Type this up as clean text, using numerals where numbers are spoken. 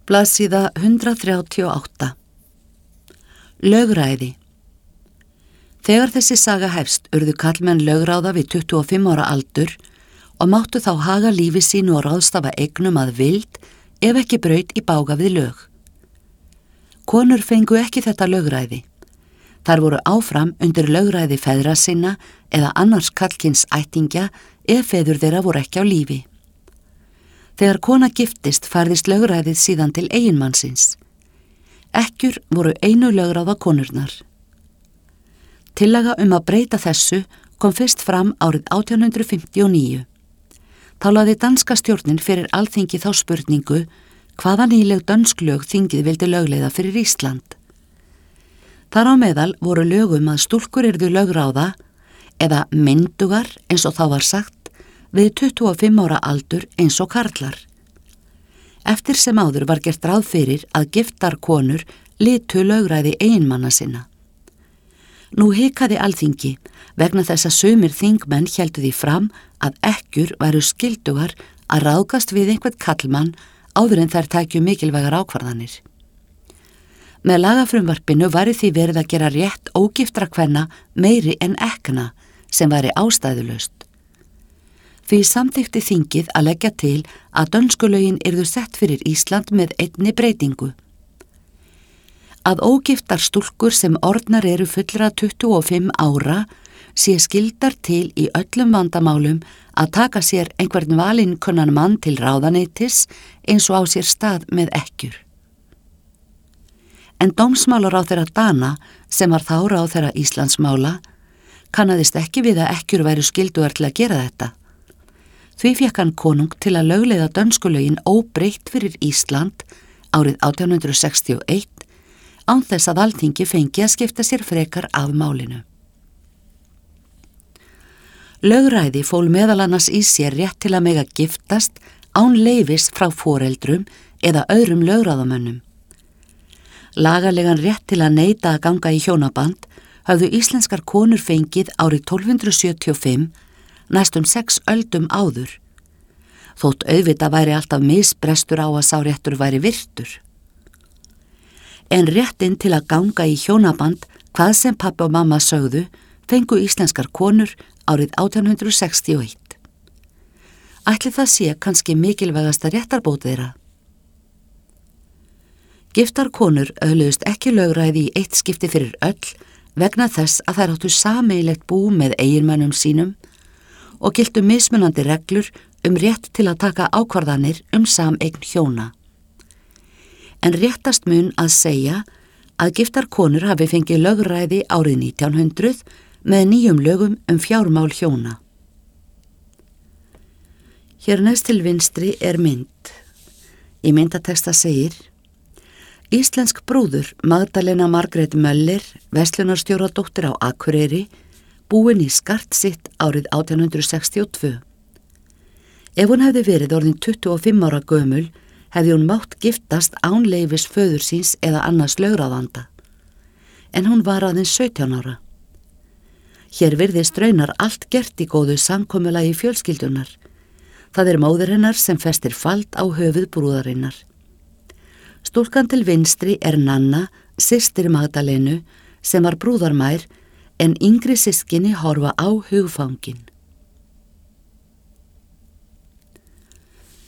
Blaðsíða 138. Lögræði. Þegar þessi saga hefst urðu karlmenn lögráða við 25 ára aldur og máttu þá haga lífi sínu og ráðstafa eignum að vild ef ekki braut í bága við lög. Konur fengu ekki þetta lögræði. Þær voru áfram undir lögræði feðra sinna eða annars karlkyns ættingja ef feður þeirra voru ekki á lífi. Þegar kona giftist færðist lögræðið síðan til eiginmannsins. Ekkjur voru einu lögráða konurnar. Tillaga að breyta þessu kom fyrst fram árið 1859. Þá lagði danska stjórnin fyrir alþingi þá spurningu hvaða nýleg dönsk lög þingið vildi lögleiða fyrir Ísland. Þar á meðal voru lögum að stúlkur yrðu lögráða eða myndugar eins og þá var sagt við 25 ára aldur eins og karlar. Eftir sem áður var gert ráð fyrir að giftar konur litu lögræði eiginmanna sinna. Nú hikaði alþingi vegna þess að sumir þingmenn héldu því fram að ekkjur væru skyldugar að ráðgast við einhvern karlmann áður en þær tækju mikilvægar ákvarðanir. Með lagafrumvarpinu væri því verið að gera rétt ógiftra kvenna meiri en ekkna sem væri ástæðulaust. Því samþykkti þingið að leggja til að dönsku lögin yrðu sett fyrir Ísland með einni breytingu. Að ógiftar stúlkur sem orðnar eru fullra 25 ára sé skyldar til í öllum vandamálum að taka sér einhvern valinkunnan mann til ráðaneytis eins og á sér stað með ekkjur. En dómsmálaráðherra Dana, sem var þá ráðherra Íslandsmála, kannaðist ekki við að ekkjur væru skyldugar til að gera þetta. Því fékk hann konung til að lögleiða dönskulögin óbreytt fyrir Ísland árið 1861 án þess að alþingi fengi að skipta sér frekar af málinu. Lögræði fól meðal annars í sér rétt til að mega giftast án leyfis frá foreldrum eða öðrum lögráðamönnum. Lagalegan rétt til að neita að ganga í hjónaband höfðu íslenskar konur fengið árið 1275 næstum 6 öldum áður, þótt auðvitað væri alltaf misbrestur á að sá réttur væri virtur. En réttin til að ganga í hjónaband, hvað sem pabbi og mamma sögðu, fengu íslenskar konur árið 1861. Ætli það sé kannski mikilvægasta réttarbót þeirra. Giftar konur öðluðust ekki lögræði í eitt skipti fyrir öll vegna þess að þær áttu sameiginlegt bú með eiginmönnum sínum og giltu mismunandi reglur rétt til að taka ákvarðanir sameign hjóna. En réttast mun að segja að giftar konur hafi fengið lögræði árið 1900 með nýjum lögum fjármál hjóna. Hér neðst til vinstri mynd. Í myndatexta segir: Íslensk brúður Magdalena Margrét Möller, verslunarstjóradóttir á Akureyri, búin í skart sitt árið 1862. Ef hún hefði verið orðin 25 ára gömul, hefði hún mátt giftast án leyfis föður síns eða annars lögráðanda. En hún var aðeins 17 ára. Hér virðist raunar allt gert í góðu samkomulagi fjölskyldunar. Það móðir hennar sem festir fald á höfuð brúðarinnar. Stúlkan til vinstri Nanna, systir Magdalenu, sem var brúðarmær, en yngri systkini horfa á hugfangin.